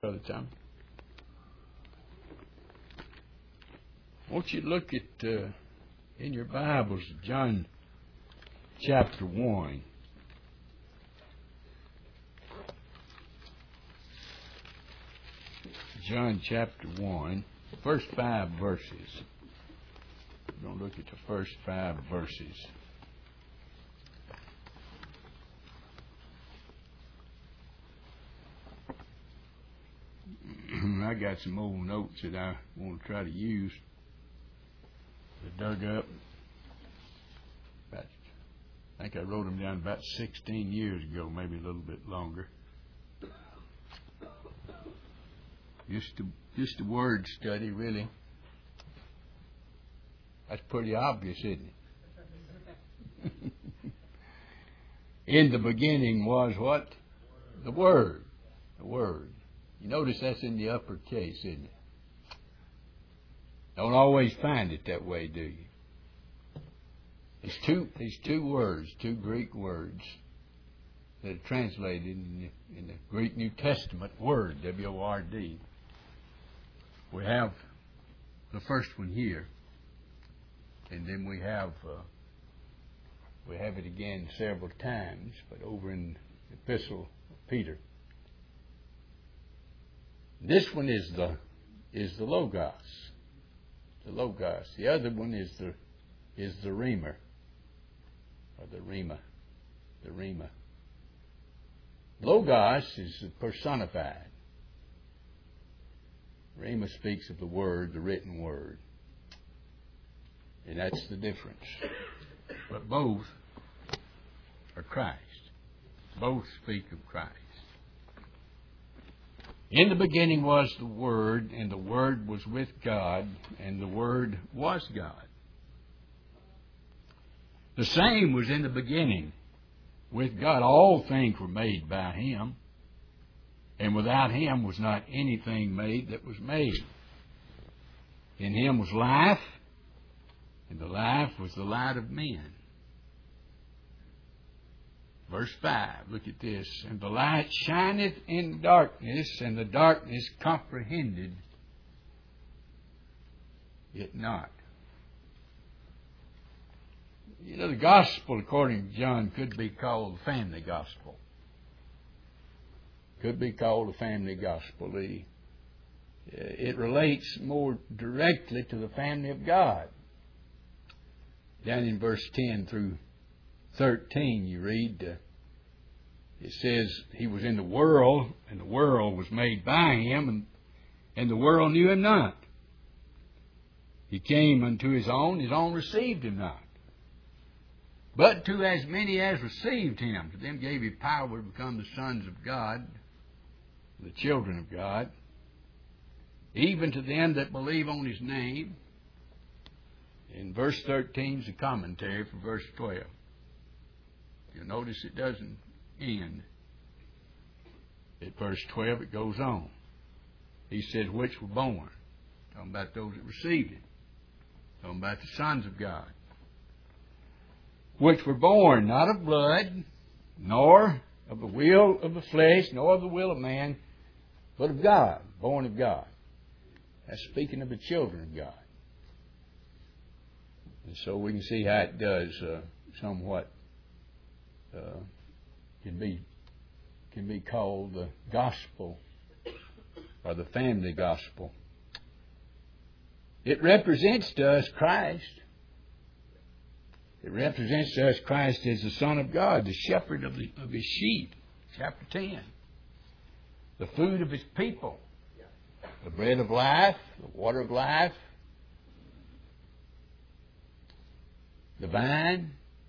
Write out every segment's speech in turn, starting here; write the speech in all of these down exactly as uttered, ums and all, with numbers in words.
Brother Tom. Won't you look at, uh, in your Bibles, John chapter one. John chapter one, first five verses. We're going to look at the first five verses. I got some old notes that I want to try to use. I dug up. About, I think I wrote them down about sixteen years ago, maybe a little bit longer. Just a, just a word study, really. That's pretty obvious, isn't it? In the beginning was what? The Word. The Word. You notice that's in the upper case, isn't it? Don't always find it that way, do you? It's two, it's two words, two Greek words that are translated in the, in the Greek New Testament, Word, W O R D. We have the first one here, and then we have uh, we have it again several times, but over in the Epistle of Peter. This one is the is the Logos, the Logos. The other one is the is the Rhema, or the Rhema, the Rhema. Logos is personified. Rhema speaks of the Word, the written Word, and that's the difference. But both are Christ. Both speak of Christ. In the beginning was the Word, and the Word was with God, and the Word was God. The same was in the beginning with God. All things were made by Him, and without Him was not anything made that was made. In Him was life, and the life was the light of men. Verse five, look at this. And the light shineth in darkness, and the darkness comprehended it not. You know, the gospel, according to John, could be called the family gospel. Could be called the family gospel. The, it relates more directly to the family of God. Down in verse ten through thirteen, you read, uh, it says, He was in the world, and the world was made by Him, and, and the world knew Him not. He came unto His own, His own received Him not. But to as many as received Him, to them gave He power to become the sons of God, the children of God, even to them that believe on His name. In verse thirteen is a commentary for verse twelve. You'll notice it doesn't end. At verse twelve it goes on. He says, which were born. Talking about those that received it. Talking about the sons of God. Which were born not of blood, nor of the will of the flesh, nor of the will of man, but of God. Born of God. That's speaking of the children of God. And so we can see how it does uh, somewhat uh, can be can be called the gospel or the family gospel. It represents to us Christ. It represents to us Christ as the Son of God, the shepherd of, the, of His sheep. Chapter ten. The food of His people. The bread of life, the water of life. The vine,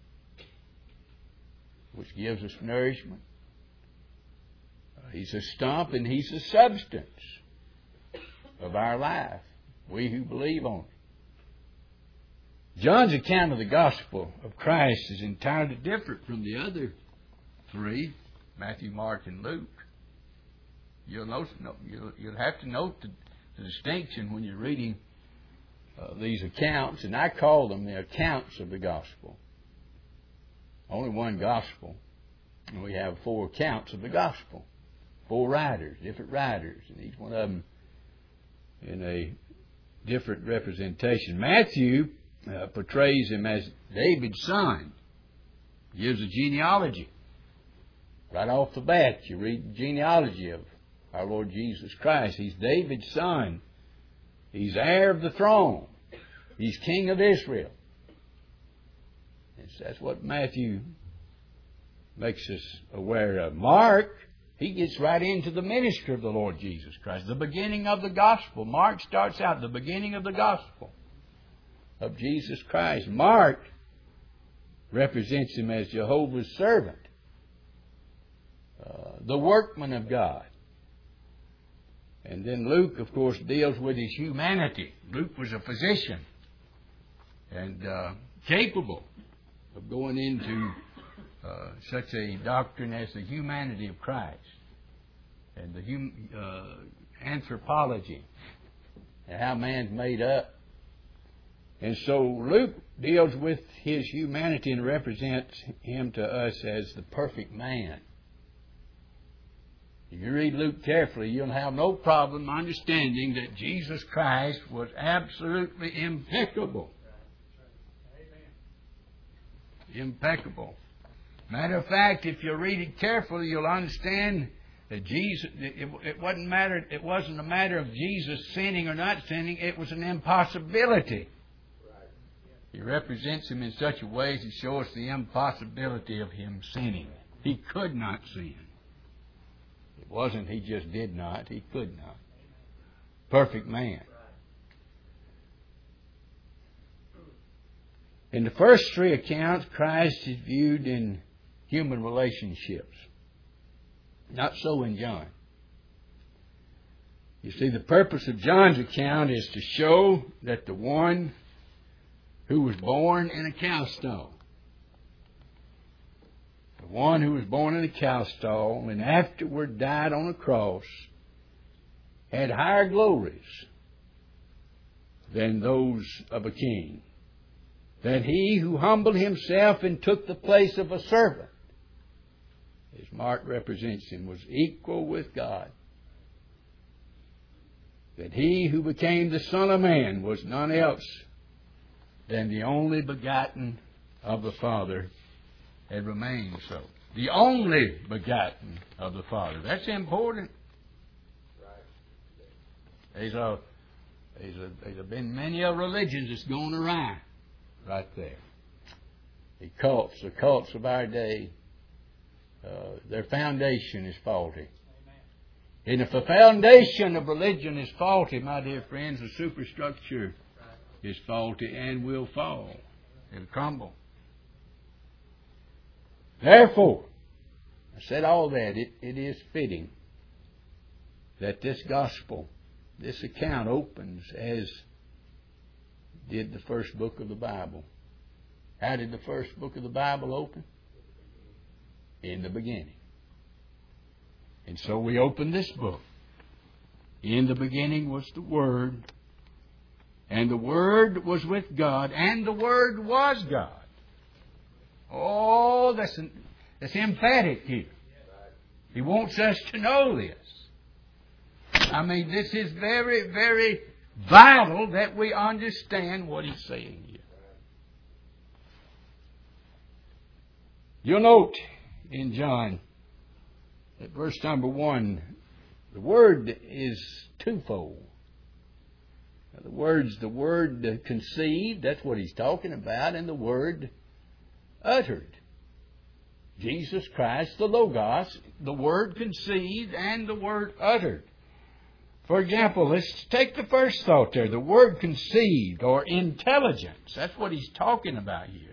which gives us nourishment. Uh, he's a stump and He's the substance of our life. We who believe on it. John's account of the gospel of Christ is entirely different from the other three, Matthew, Mark, and Luke. You'll, note, you'll, you'll have to note the, the distinction when you're reading Uh, these accounts, and I call them the accounts of the gospel. Only one gospel, and we have four accounts of the gospel. four writers, different writers, and each one of them in a different representation. Matthew uh, portrays him as David's son. Gives a genealogy. Right off the bat, you read the genealogy of our Lord Jesus Christ. He's David's son. He's heir of the throne. He's king of Israel. And that's what Matthew makes us aware of. Mark, he gets right into the ministry of the Lord Jesus Christ, the beginning of the gospel. Mark starts out the beginning of the gospel of Jesus Christ. Mark represents him as Jehovah's servant, uh, the workman of God. And then Luke, of course, deals with his humanity. Luke was a physician and uh, capable of going into uh, such a doctrine as the humanity of Christ and the hum, uh, anthropology and how man's made up. And so Luke deals with his humanity and represents him to us as the perfect man. If you read Luke carefully, you'll have no problem understanding that Jesus Christ was absolutely impeccable. Impeccable. Matter of fact, if you read it carefully, you'll understand that Jesus. It, it wasn't matter. It wasn't a matter of Jesus sinning or not sinning. It was an impossibility. He represents him in such a way to show us the impossibility of him sinning. He could not sin. It wasn't he just did not. He could not. Perfect man. In the first three accounts, Christ is viewed in human relationships. Not so in John. You see, the purpose of John's account is to show that the one who was born in a cow stall, the one who was born in a cow stall and afterward died on a cross, had higher glories than those of a king. That he who humbled himself and took the place of a servant, as Mark represents him, was equal with God. That he who became the Son of Man was none else than the only begotten of the Father, and remained so. The only begotten of the Father. That's important. There's, a, there's, a, there's been many a religions that's gone awry right there. The cults, the cults of our day, uh, their foundation is faulty. And if the foundation of religion is faulty, my dear friends, the superstructure is faulty and will fall. It'll crumble. Therefore, I said all that, it, it is fitting that this gospel, this account opens as did the first book of the Bible. How did the first book of the Bible open? In the beginning. And so we open this book. In the beginning was the Word, and the Word was with God, and the Word was God. Oh, that's, an, that's emphatic here. He wants us to know this. I mean, this is very, very vital that we understand what he's saying here. You'll note in John, at verse number one, the word is twofold. Now, the words, the word conceived, that's what he's talking about, and the word uttered. Jesus Christ, the Logos, the word conceived and the word uttered. For example, let's take the first thought there, the word conceived or intelligence. That's what he's talking about here.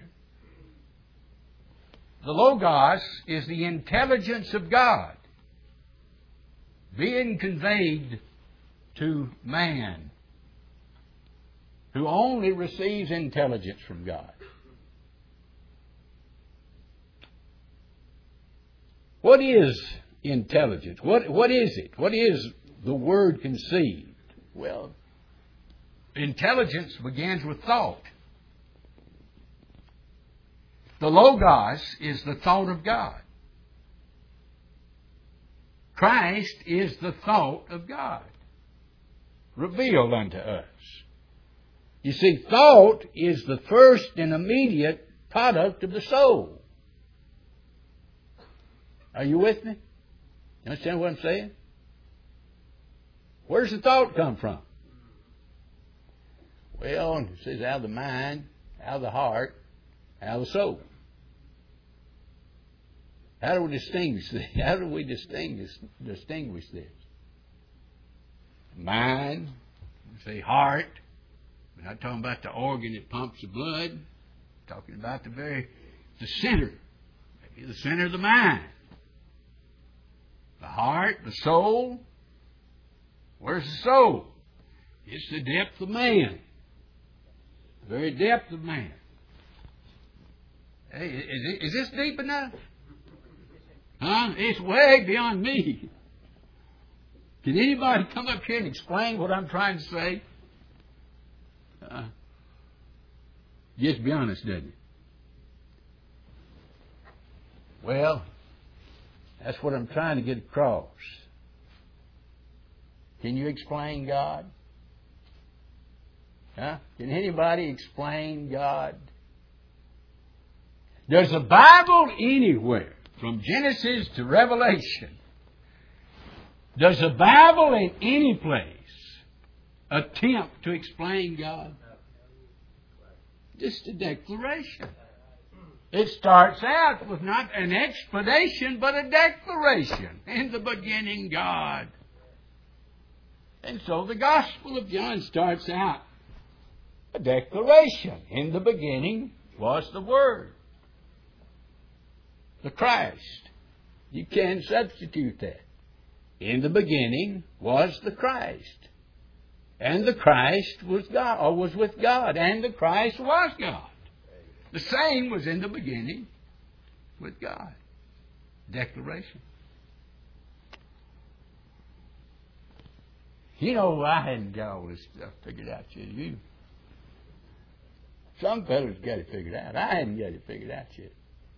The Logos is the intelligence of God being conveyed to man, who only receives intelligence from God. What is intelligence? What, what is it? What is the word conceived? Well, intelligence begins with thought. The Logos is the thought of God. Christ is the thought of God, revealed unto us. You see, thought is the first and immediate product of the soul. Are you with me? You understand what I'm saying? Where does the thought come from? Well, it says out of the mind, out of the heart, out of the soul. How do we distinguish this? How do we distinguish distinguish this? Mind, say heart. We're not talking about the organ that pumps the blood. We're talking about the very the center, maybe the center of the mind, the heart, the soul. Where's the soul? It's the depth of man, the very depth of man. Hey, is, is this deep enough? Huh? It's way beyond me. Can anybody come up here and explain what I'm trying to say? Uh, just be honest, doesn't it? Well, that's what I'm trying to get across. Can you explain God? Huh? Can anybody explain God? Does the Bible anywhere, from Genesis to Revelation, does the Bible in any place attempt to explain God? Just a declaration. It starts out with not an explanation, but a declaration. In the beginning, God. And so the Gospel of John starts out a declaration. In the beginning was the Word, the Christ. You can't substitute that. In the beginning was the Christ. And the Christ was God, or was with God. And the Christ was God. The same was in the beginning with God. Declaration. You know, I hadn't got all this stuff figured out yet. You, some fellas got it figured out. I hadn't got it figured out yet.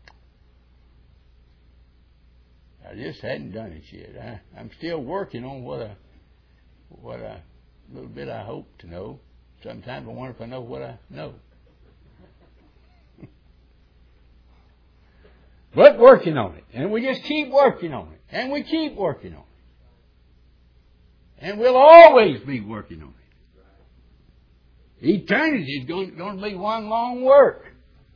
I just hadn't done it yet. I, I'm still working on what I, what I, a little bit I hope to know. Sometimes I wonder if I know what I know. But working on it. And we just keep working on it. And we keep working on it. And we'll always be working on it. Eternity is going, going to be one long work.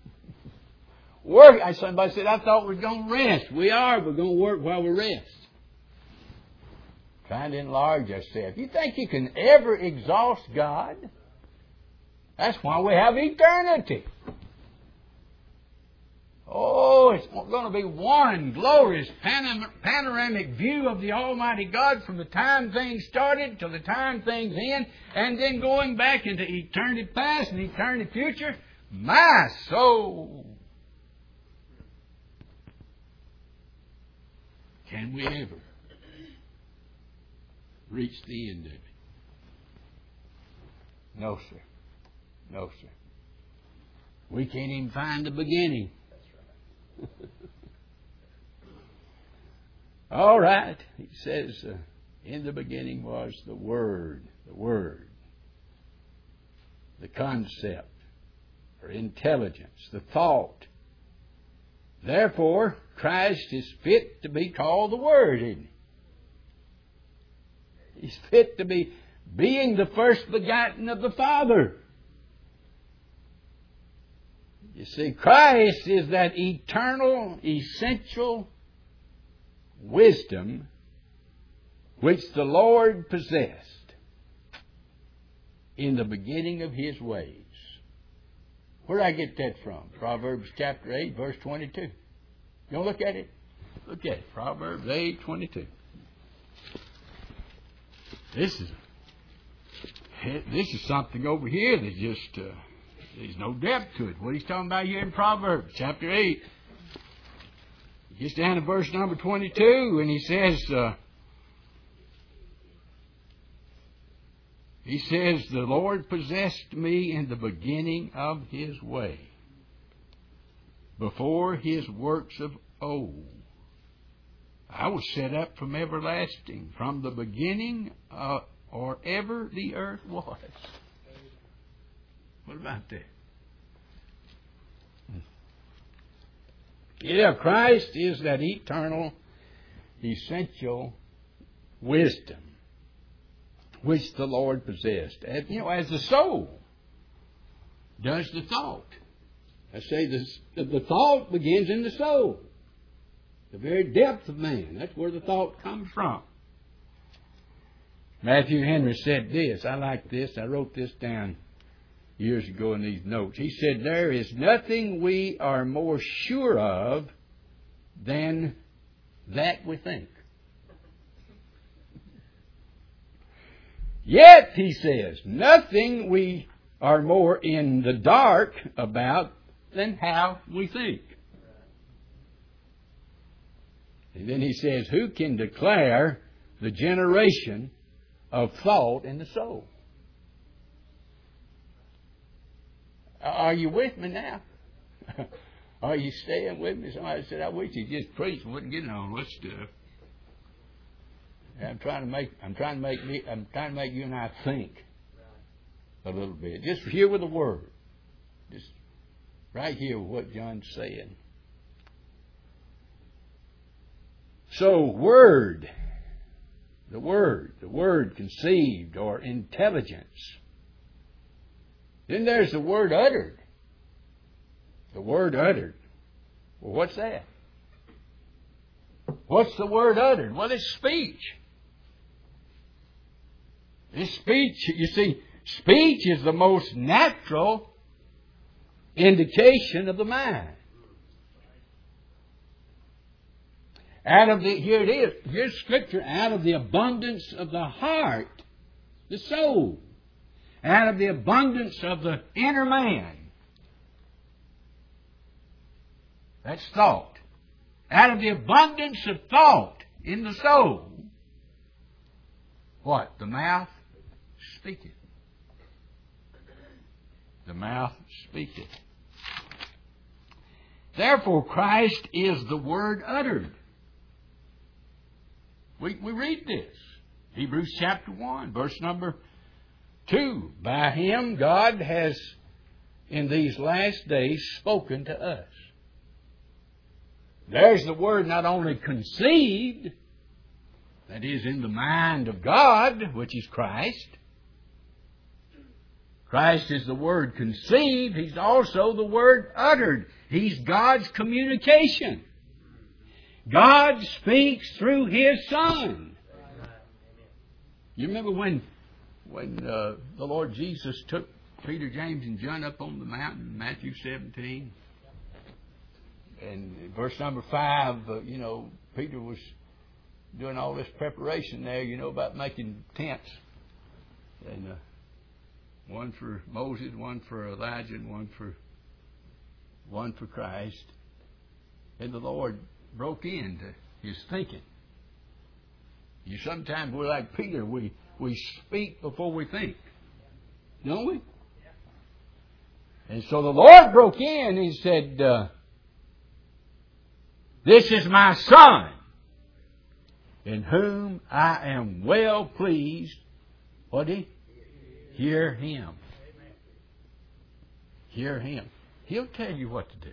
Work. Somebody said, I thought we were going to rest. We are. We're going to work while we rest. Trying to enlarge ourselves. You think you can ever exhaust God? That's why we have eternity. Oh, it's going to be one glorious panom- panoramic view of the Almighty God from the time things started to the time things end, and then going back into eternity past and eternity future. My soul! Can we ever reach the end of it? No, sir. No, sir. We can't even find the beginning. All right. He says, uh, in the beginning was the Word, the Word, the concept, or intelligence, the thought. Therefore, Christ is fit to be called the Word, isn't he? He's fit to be being the first begotten of the Father. You see, Christ is that eternal, essential wisdom which the Lord possessed in the beginning of His ways. Where did I get that from? Proverbs chapter eight, verse twenty-two. You want to look at it? Look at it. Proverbs eight, twenty-two. This is this is something over here that just... Uh, There's no depth to it. What he's talking about here in Proverbs chapter eight. He gets down to verse number twenty-two and he says, uh, he says, the Lord possessed me in the beginning of His way, before His works of old. I was set up from everlasting, from the beginning uh, or ever the earth was. What about that? Yeah, Christ is that eternal, essential wisdom which the Lord possessed. And, you know, as the soul does the thought. I say this, the thought begins in the soul. The very depth of man. That's where the thought comes from. Matthew Henry said this. I like this. I wrote this down years ago in these notes. He said, there is nothing we are more sure of than that we think. Yet, he says, nothing we are more in the dark about than how we think. And then he says, who can declare the generation of thought in the soul? Are you with me now? Are you staying with me? Somebody said, I wish you just preached and wouldn't get on this stuff. I'm trying to make I'm trying to make me I'm trying to make you and I think a little bit. Just here with the Word. Just right here with what John's saying. So, Word, the Word, the Word conceived or intelligence. Then there's the word uttered. The word uttered. Well, what's that? What's the word uttered? Well, it's speech. It's speech. You see, speech is the most natural indication of the mind. Out of the, here it is. Here's Scripture. Out of the abundance of the heart, the soul. Out of the abundance of the inner man. That's thought. Out of the abundance of thought in the soul. What? The mouth speaketh. The mouth speaketh. Therefore, Christ is the word uttered. We, we read this. Hebrews chapter one, verse number two. By Him, God has in these last days spoken to us. There's the word not only conceived, that is in the mind of God, which is Christ. Christ is the word conceived. He's also the word uttered. He's God's communication. God speaks through His Son. You remember when when uh, the Lord Jesus took Peter, James, and John up on the mountain in Matthew seventeen? And verse number five, uh, you know, Peter was doing all this preparation there, you know, about making tents. And uh, one for Moses, one for Elijah, and one for one for Christ. And the Lord broke into his thinking. You sometimes we're like Peter, we we speak before we think, don't we? And so the Lord broke in. He said, uh, "This is my Son, in whom I am well pleased." What did he? Hear Him. Hear Him. He'll tell you what to do.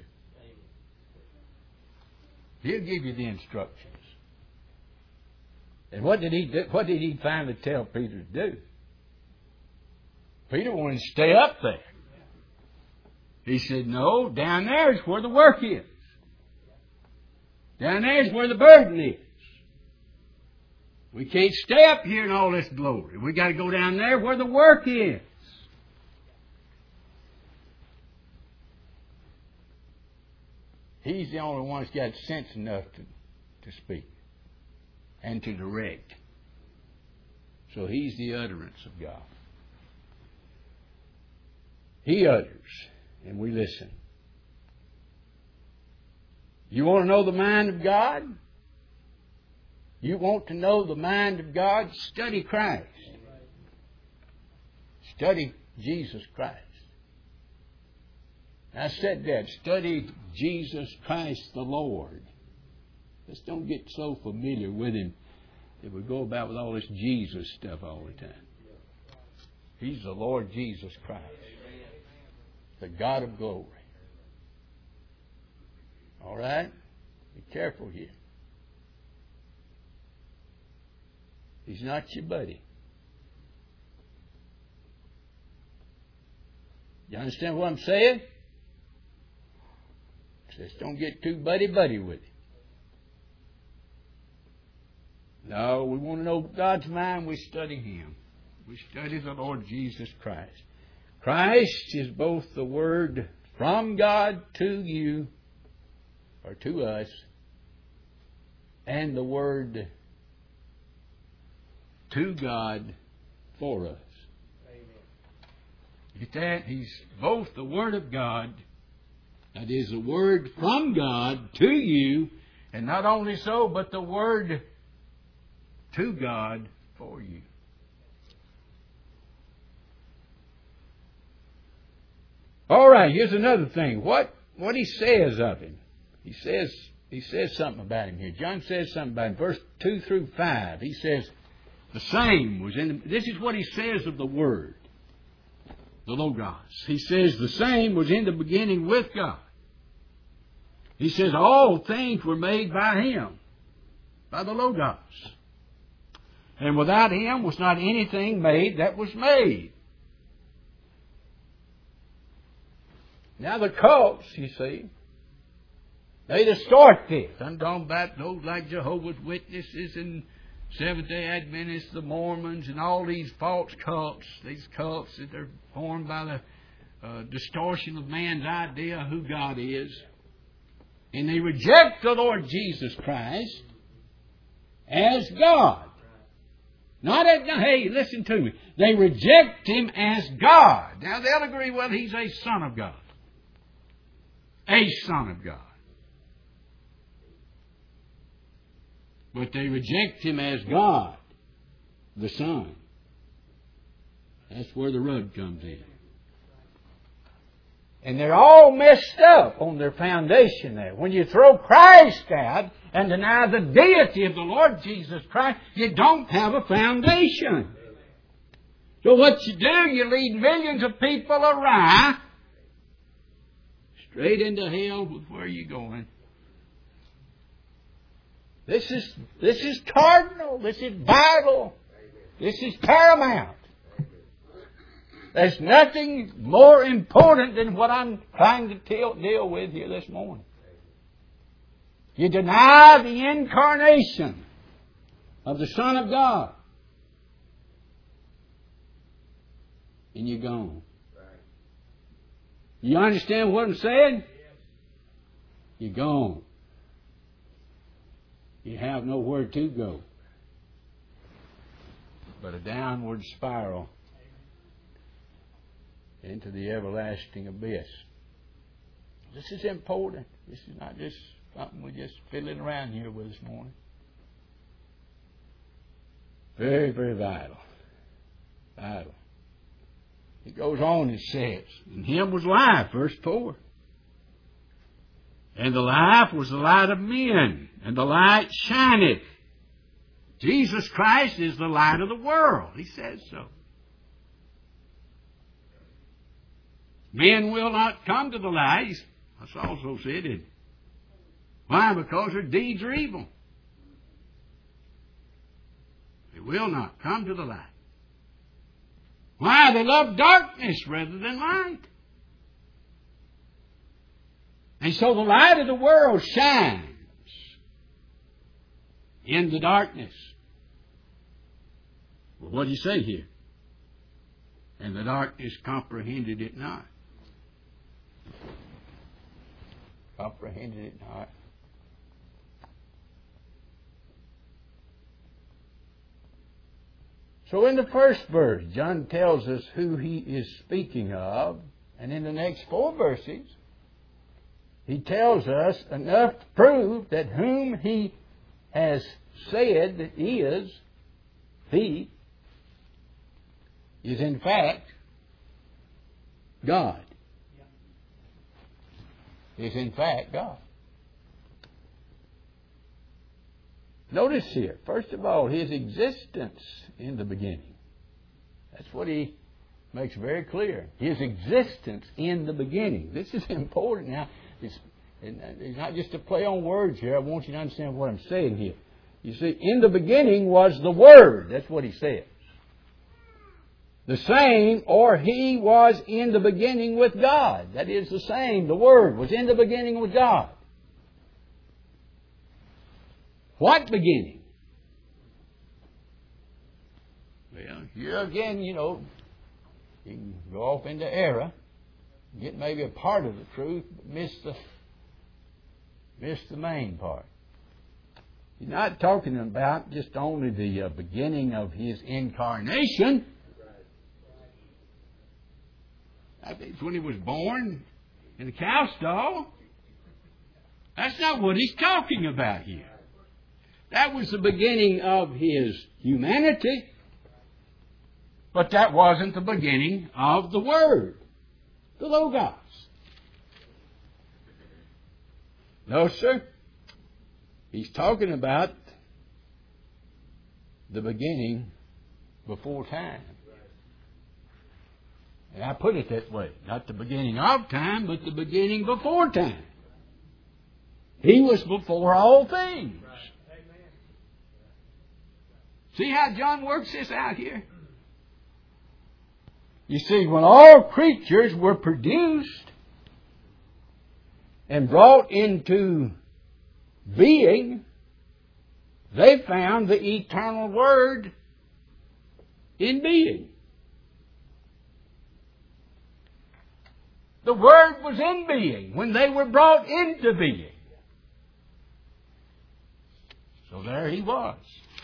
He'll give you the instructions. And what did he do? What did he finally tell Peter to do? Peter wanted to stay up there. He said, "No, down there is where the work is. Down there is where the burden is. We can't stay up here in all this glory. We got to go down there where the work is." He's the only one that's got sense enough to, to speak and to direct. So He's the utterance of God. He utters, and we listen. You want to know the mind of God? You want to know the mind of God? Study Christ. Study Jesus Christ. I said that. Study Jesus Christ the Lord. Let's don't get so familiar with Him that we go about with all this Jesus stuff all the time. He's the Lord Jesus Christ, the God of glory. All right? Be careful here. He's not your buddy. You understand what I'm saying? Just don't get too buddy-buddy with Him. No, we want to know God's mind, we study Him. We study the Lord Jesus Christ. Christ is both the Word from God to you, or to us, and the Word to God for us. Amen. Get that? He's both the Word of God, that is the Word from God to you, and not only so, but the Word to God for you. All right, here's another thing. What what He says of Him. He says He says something about Him here. John says something about Him. Verse two through five. He says, the same was in the, this is what He says of the Word, the Logos. He says, the same was in the beginning with God. He says, all things were made by Him, by the Logos. And without Him was not anything made that was made. Now the cults, you see, they distort this. I'm talking about those like Jehovah's Witnesses and Seventh-day Adventists, the Mormons, and all these false cults, these cults that are formed by the uh, distortion of man's idea of who God is. And they reject the Lord Jesus Christ as God. Not as, now, hey, listen to me. They reject Him as God. Now they'll agree, well, He's a Son of God. A Son of God. But they reject Him as God, the Son. That's where the rub comes in. And they're all messed up on their foundation there. When you throw Christ out and deny the deity of the Lord Jesus Christ, you don't have a foundation. So what you do, you lead millions of people awry, straight into hell with where you're going. This is, this is cardinal. This is vital. This is paramount. There's nothing more important than what I'm trying to deal, deal with here this morning. You deny the incarnation of the Son of God, and you're gone. You understand what I'm saying? You're gone. You have nowhere to go but a downward spiral into the everlasting abyss. This is important. This is not just something we're just fiddling around here with this morning. Very, very vital. Vital. It goes on and says, in Him was life, verse four. And the life was the light of men, and the light shineth. Jesus Christ is the light of the world. He says so. Men will not come to the light. That's also said it. Why? Because their deeds are evil. They will not come to the light. Why? They love darkness rather than light. And so the light of the world shines in the darkness. Well, what do you say here? And the darkness comprehended it not. Comprehended it not. So in the first verse, John tells us who he is speaking of. And in the next four verses, he tells us enough to prove that whom he has said is, he, is in fact God. Is in fact God. Notice here, first of all, His existence in the beginning. That's what He makes very clear. His existence in the beginning. This is important now. It's, it's not just a play on words here. I want you to understand what I'm saying here. You see, in the beginning was the Word. That's what He says. The same, or He was in the beginning with God. That is the same. The Word was in the beginning with God. What beginning? Well, here again, you know, you can go off into error, get maybe a part of the truth, but miss the miss the main part. He's not talking about just only the uh, beginning of His incarnation. It's when He was born in the cow stall. That's not what He's talking about here. That was the beginning of His humanity. But that wasn't the beginning of the Word, the Logos. No, sir. He's talking about the beginning before time. And I put it that way. Not the beginning of time, but the beginning before time. He was before all things. See how John works this out here? You see, when all creatures were produced and brought into being, they found the eternal Word in being. The Word was in being when they were brought into being. So there He was,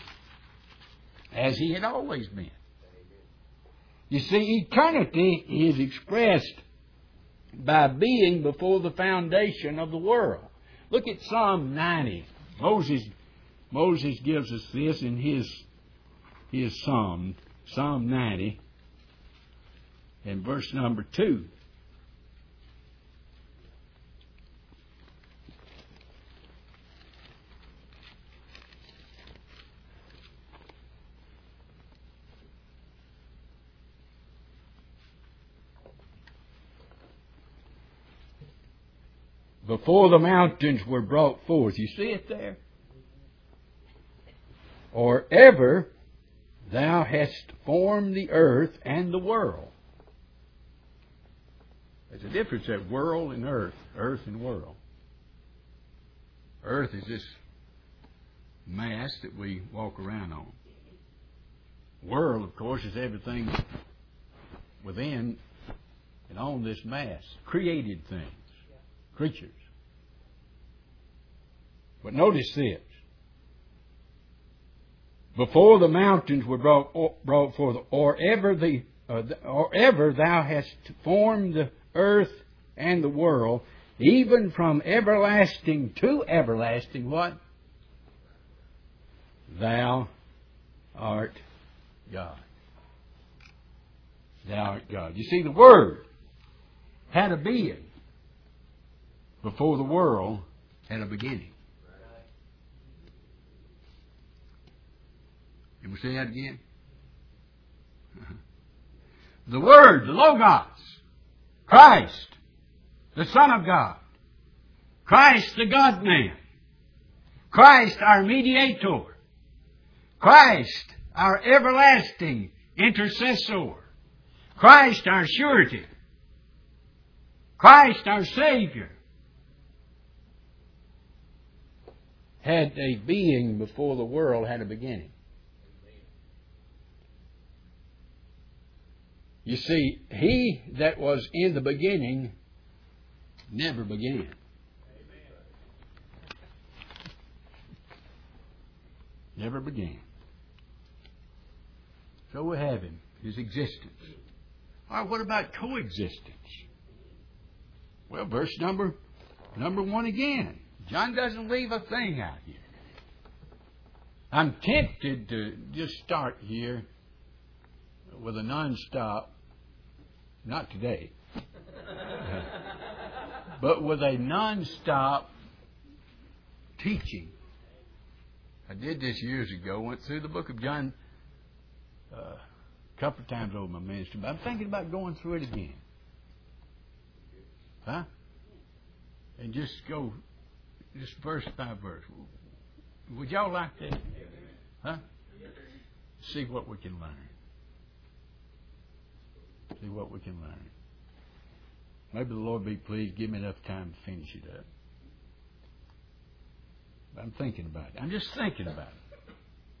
as He had always been. You see, eternity is expressed by being before the foundation of the world. Look at Psalm ninety. Moses, Moses gives us this in his, his Psalm, Psalm ninety, and verse number two. Before the mountains were brought forth. You see it there? Or ever thou hast formed the earth and the world. There's a difference at world and earth. Earth and world. Earth is this mass that we walk around on. World, of course, is everything within and on this mass. Created things. Creatures. But notice this. Before the mountains were brought, brought forth, or ever, the, uh, or ever thou hast formed the earth and the world, even from everlasting to everlasting, what? Thou art God. Thou art God. You see, the Word had a being before the world had a beginning. Can we say that again? The Word, the Logos, Christ, the Son of God, Christ, the God-man, Christ, our mediator, Christ, our everlasting intercessor, Christ, our surety, Christ, our Savior, had a being before the world had a beginning. You see, He that was in the beginning never began. Never began. So we have Him, His existence. All right, what about coexistence? Well, verse number, number one again. John doesn't leave a thing out here. I'm tempted to just start here with a non-stop, not today, but with a non-stop teaching, I did this years ago. Went through the book of John uh, a couple of times over my ministry, but I'm thinking about going through it again. Huh? And just go, just verse by verse. Would y'all like that? Huh? See what we can learn. See what we can learn. Maybe the Lord be pleased, give me enough time to finish it up. But I'm thinking about it. I'm just thinking about it.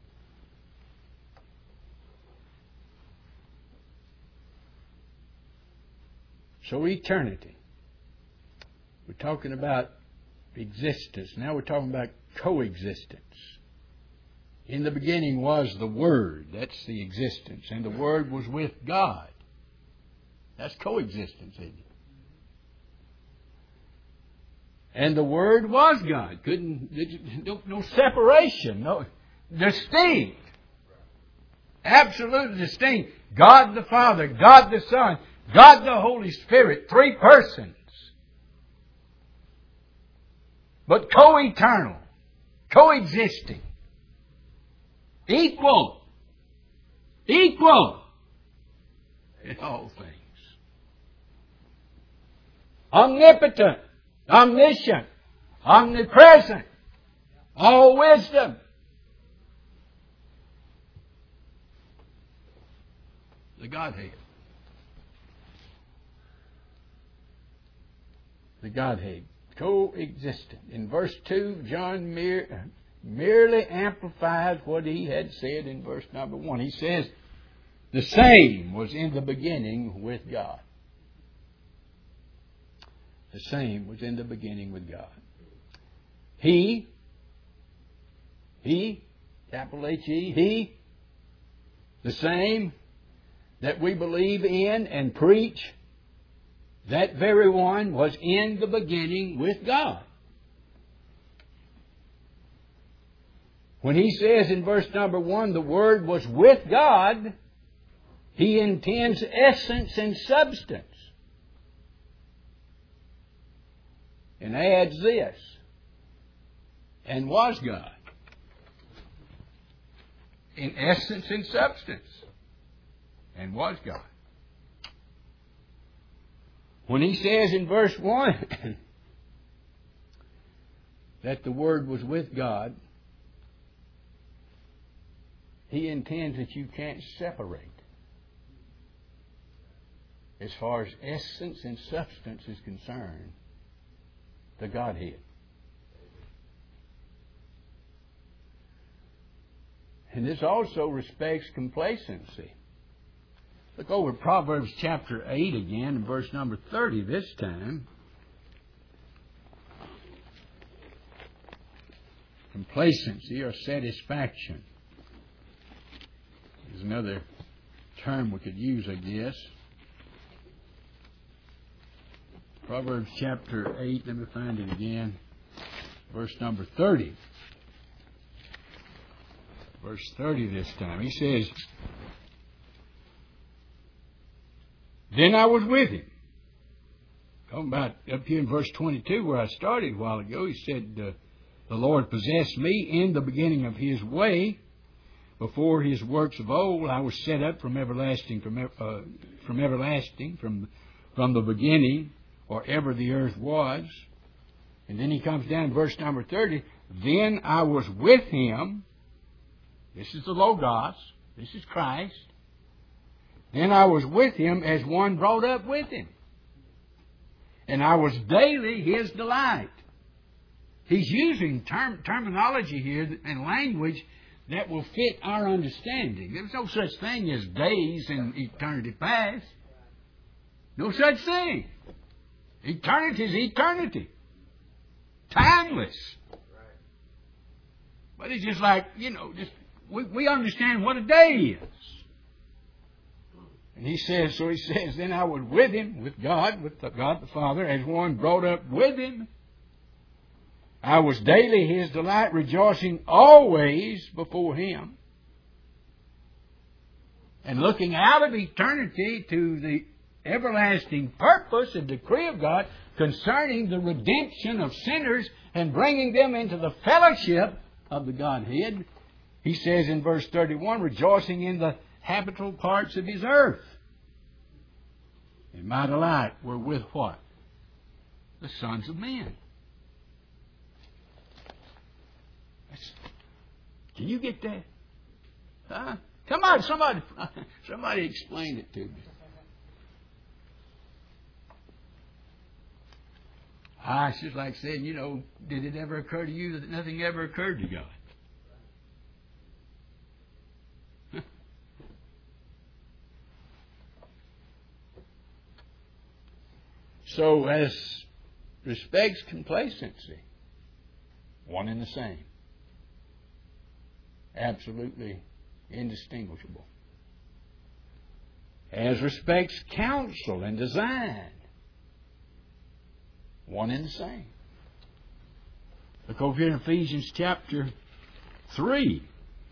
So eternity. We're talking about existence. Now we're talking about coexistence. In the beginning was the Word. That's the existence. And the Word was with God. That's coexistence, isn't it? And the Word was God. Couldn't, no, no separation. No, distinct. Absolutely distinct. God the Father, God the Son, God the Holy Spirit. Three persons. But co-eternal. Coexisting. Equal. Equal. In all things. Omnipotent. Omniscient. Omnipresent. All wisdom. The Godhead. The Godhead. Coexistent. In verse two, John mere, merely amplifies what he had said in verse number one. He says, the same was in the beginning with God. The same was in the beginning with God. He, He, capital H E, He, the same that we believe in and preach, that very one was in the beginning with God. When he says in verse number one, the Word was with God, he intends essence and substance. And adds this, and was God. In essence and substance. And was God. When he says in verse one that the Word was with God, he intends that you can't separate as far as essence and substance is concerned the Godhead. And this also respects complacency. Look over at Proverbs chapter eight again, and verse number thirty this time. Complacency or satisfaction is another term we could use, I guess. Proverbs chapter eight, let me find it again. Verse number thirty. Verse thirty this time. He says, then I was with him. Talking about up here in verse twenty-two where I started a while ago, he said, uh, the Lord possessed me in the beginning of His way. Before His works of old, I was set up from everlasting, from, uh, from everlasting, from, from the beginning, or ever the earth was. And then he comes down in verse number thirty. Then I was with Him. This is the Logos. This is Christ. Then I was with Him as one brought up with Him. And I was daily His delight. He's using term, terminology here and language that will fit our understanding. There's no such thing as days in eternity past. No such thing. Eternity is eternity. Timeless. But it's just like, you know, just we, we understand what a day is. And he says, so he says, then I was with Him, with God, with the, God the Father, as one brought up with Him. I was daily His delight, rejoicing always before Him. And looking out of eternity to the everlasting purpose and decree of God concerning the redemption of sinners and bringing them into the fellowship of the Godhead. He says in verse thirty-one, rejoicing in the habitable parts of His earth. And my delight were with what? The sons of men. That's, can you get that? Huh? Come on, somebody, somebody explain it to me. Ah, it's just like saying, you know, did it ever occur to you that nothing ever occurred to God? So, as respects complacency, one and the same. Absolutely indistinguishable. As respects counsel and design, one and the same. Look over here in Ephesians chapter three.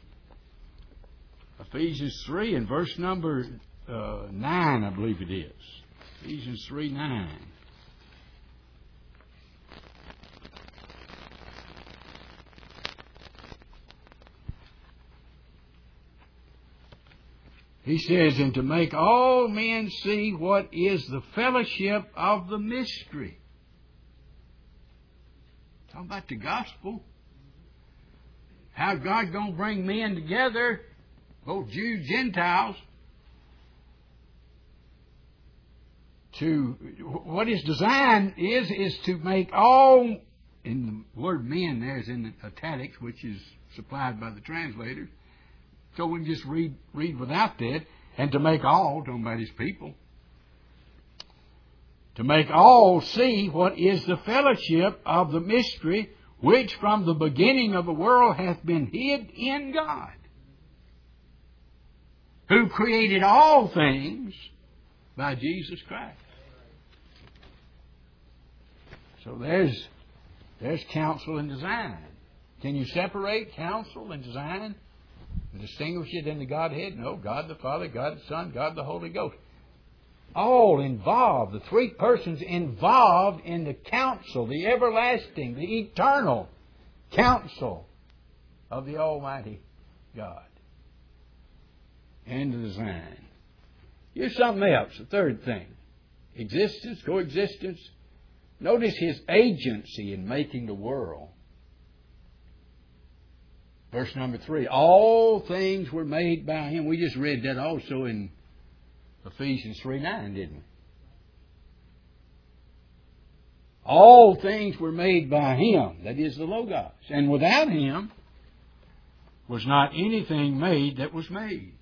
Ephesians three and verse number uh, nine, I believe it is. Ephesians three nine. He says, and to make all men see what is the fellowship of the mystery. Talking about the gospel. How God going to bring men together, both Jews, Gentiles, to, what His design is, is to make all, and the word men there is in the italics, which is supplied by the translators. So we can just read read without that. And to make all, talking about His people, to make all see what is the fellowship of the mystery which from the beginning of the world hath been hid in God, who created all things by Jesus Christ. So there's there's counsel and design. Can you separate counsel and design? Distinguish it in the Godhead? No. God the Father, God the Son, God the Holy Ghost. All involved, the three persons involved in the counsel, the everlasting, the eternal counsel of the Almighty God. And the design. Here's something else, the third thing. Existence, coexistence. Notice His agency in making the world. Verse number three, all things were made by Him. We just read that also in Ephesians three nine, didn't we? All things were made by Him, that is the Logos. And without Him was not anything made that was made.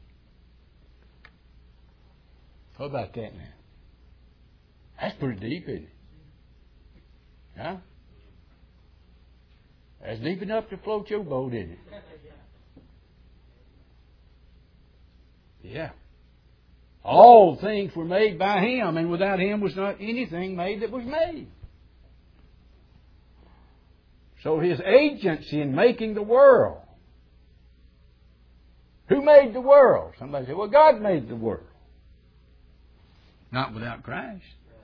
How about that now? That's pretty deep, isn't it? Huh? That's deep enough to float your boat, isn't it? Yeah. All things were made by Him, and without Him was not anything made that was made. So His agency in making the world. Who made the world? Somebody said, well, God made the world. Not without Christ.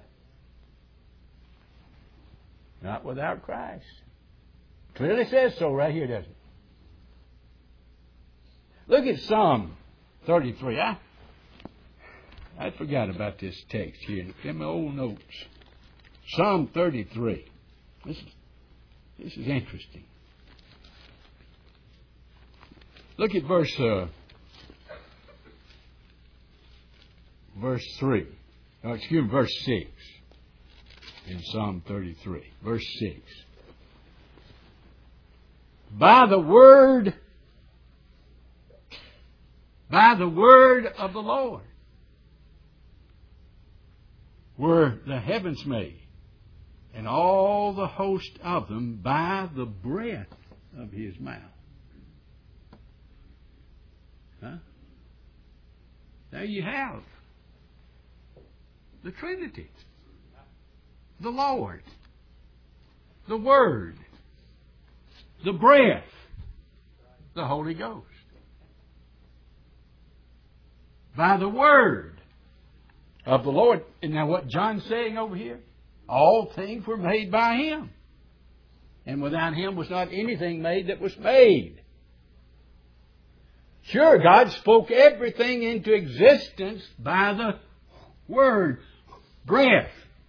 Not without Christ. Clearly says so right here, doesn't it? Look at Psalm thirty-three. I, I forgot about this text here in my old notes. Psalm thirty-three. This is, this is interesting. Look at verse uh, verse three. Oh, excuse me, verse six in Psalm thirty-three. Verse six. By the word, by the word of the Lord were the heavens made, and all the host of them by the breath of His mouth. Huh? There you have the Trinity, the Lord, the Word, the breath, the Holy Ghost. By the word of the Lord. And now what John's saying over here? All things were made by Him. And without Him was not anything made that was made. Sure, God spoke everything into existence by the Word. Breath.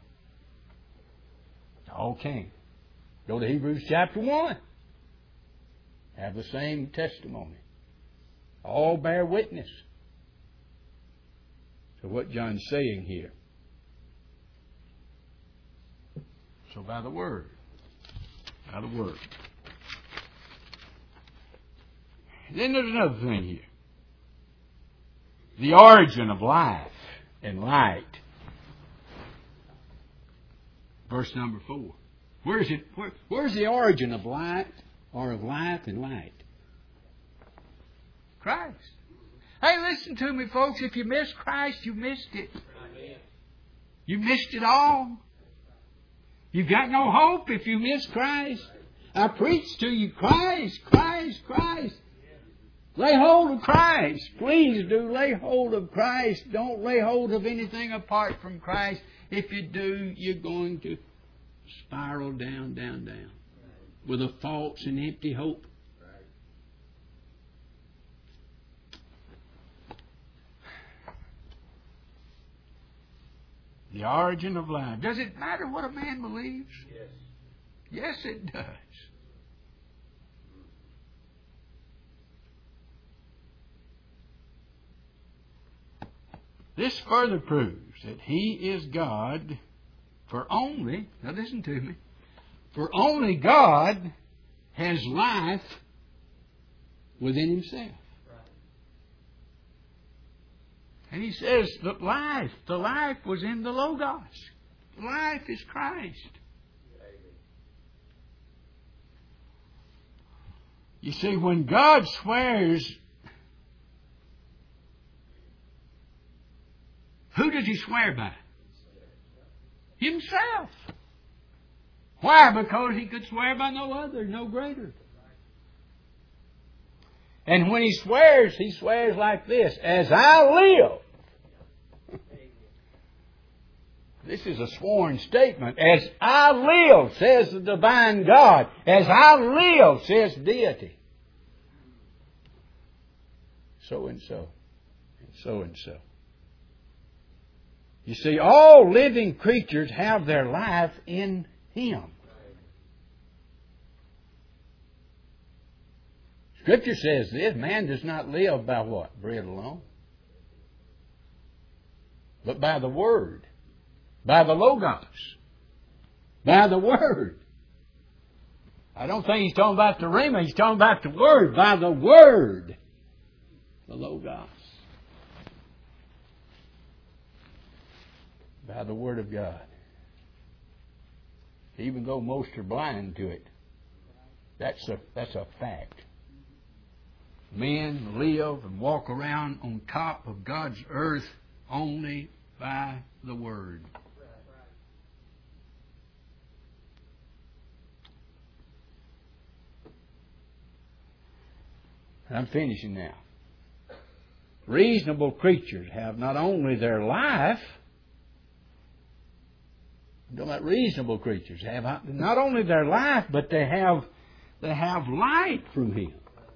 It all came. Go to Hebrews chapter one. Have the same testimony. All bear witness to what John's saying here. So by the Word. By the Word. Then there's another thing here. The origin of life and light. Verse number four. Where is it? Where, where's the origin of light or of life and light? Christ. Hey, listen to me, folks. If you miss Christ, you missed it. You missed it all. You've got no hope if you miss Christ. I preach to you Christ, Christ, Christ. Lay hold of Christ. Please do lay hold of Christ. Don't lay hold of anything apart from Christ. If you do, you're going to spiral down, down, down with a false and empty hope. The origin of life. Does it matter what a man believes? Yes. Yes, it does. This further proves that He is God, for only, now listen to me, for only God has life within Himself. And He says that life, the life was in the Logos. Life is Christ. You see, when God swears, who does He swear by? Himself. Why? Because He could swear by no other, no greater. And when He swears, He swears like this: as I live. This is a sworn statement. As I live, says the divine God. As I live, says deity. So and so. And so and so. You see, all living creatures have their life in Him. Scripture says this: man does not live by what? Bread alone. But by the Word. By the Logos. By the Word. I don't think He's talking about the Rhema. He's talking about the Word. By the Word. The Logos. By the Word of God. Even though most are blind to it. That's a, that's a fact. Men live and walk around on top of God's earth only by the Word. I'm finishing now. Reasonable creatures have not only their life, I'm talking about reasonable creatures, have not only their life, but they have they have light through Him.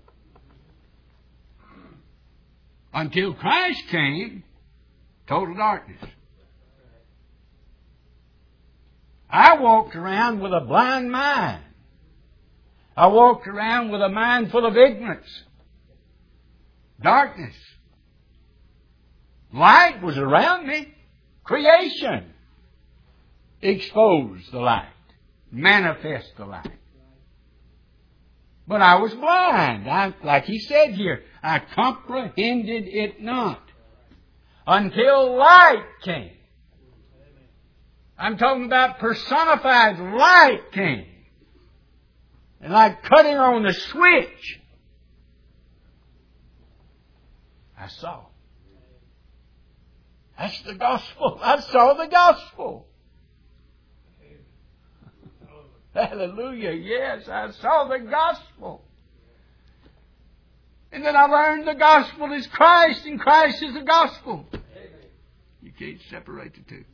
Until Christ came, total darkness. I walked around with a blind mind. I walked around with a mind full of ignorance. Darkness. Light was around me. Creation exposed the light. Manifest the light. But I was blind. I, like he said here, I comprehended it not. Until light came. I'm talking about personified light came. And like cutting on the switch, I saw. That's the gospel. I saw the gospel. Hallelujah. Yes, I saw the gospel. And then I learned the gospel is Christ and Christ is the gospel. You can't separate the two.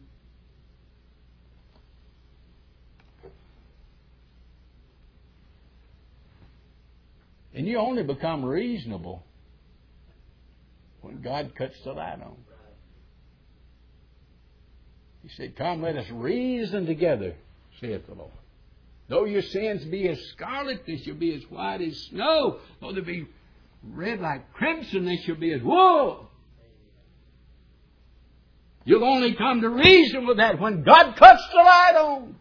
And you only become reasonable when God cuts the light on. He said, come, let us reason together, saith the Lord. Though your sins be as scarlet, they shall be as white as snow. Though they be red like crimson, they shall be as wool. You'll only come to reason with that when God cuts the light on.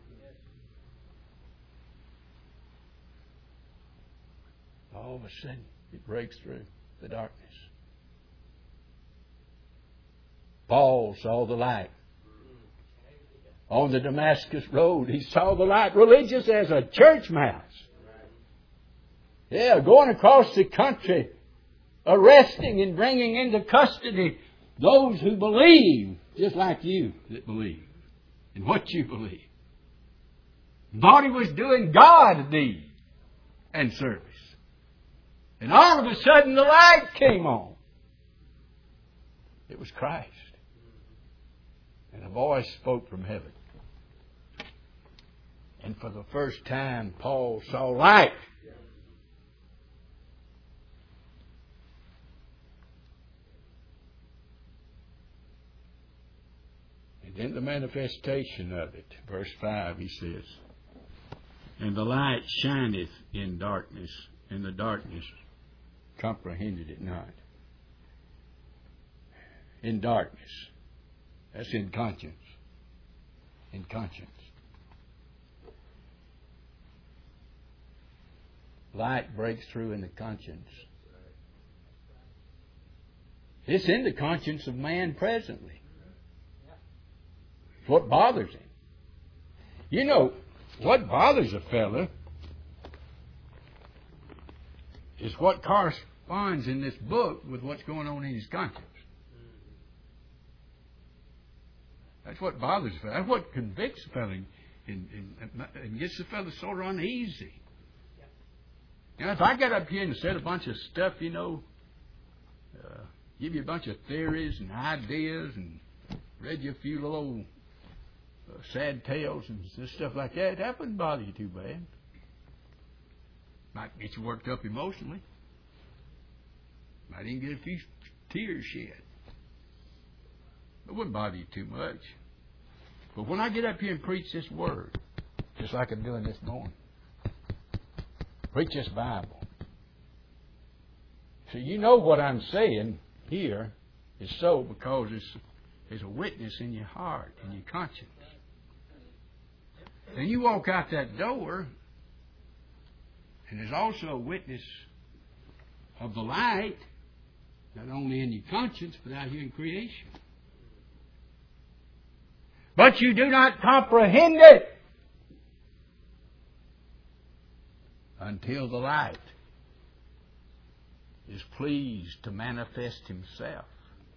All of a sudden, it breaks through the darkness. Paul saw the light. On the Damascus road, he saw the light, religious as a church mouse. Yeah, going across the country, arresting and bringing into custody those who believe, just like you that believe in what you believe. Thought he was doing God a deed and service. And all of a sudden the light came on. It was Christ. And a voice spoke from heaven. And for the first time, Paul saw light. And then the manifestation of it, verse five, he says, and the light shineth in darkness, and the darkness comprehended it not. In darkness. That's in conscience. In conscience. Light breaks through in the conscience. It's in the conscience of man presently. It's what bothers him. You know, what bothers a fella is what corresponds in this book with what's going on in his conscience. That's what bothers a fellow. That's what convicts a fellow and, and, and gets the fellow sort of uneasy. Now, if I got up here and said a bunch of stuff, you know, uh, give you a bunch of theories and ideas and read you a few little uh, sad tales and stuff like that, that wouldn't bother you too bad. Might get you worked up emotionally. Might even get a few tears shed. It wouldn't bother you too much. But when I get up here and preach this word, just like I'm doing this morning, preach this Bible. So you know what I'm saying here is so because it's, there's a witness in your heart, in your conscience. Then you walk out that door, and there's also a witness of the light, not only in your conscience, but out here in creation. But you do not comprehend it until the light is pleased to manifest himself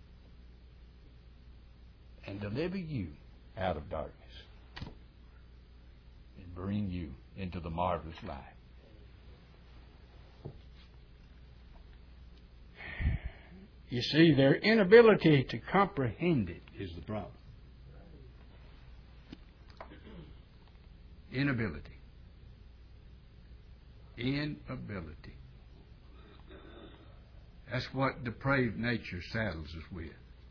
and deliver you out of darkness and bring you into the marvelous light. You see, their inability to comprehend it is the problem. Inability. Inability. That's what depraved nature saddles us with.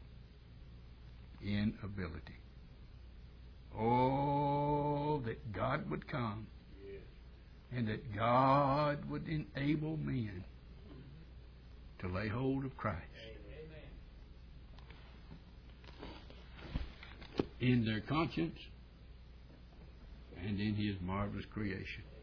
Inability. Oh, that God would come and that God would enable men to lay hold of Christ in their conscience and in His marvelous creation.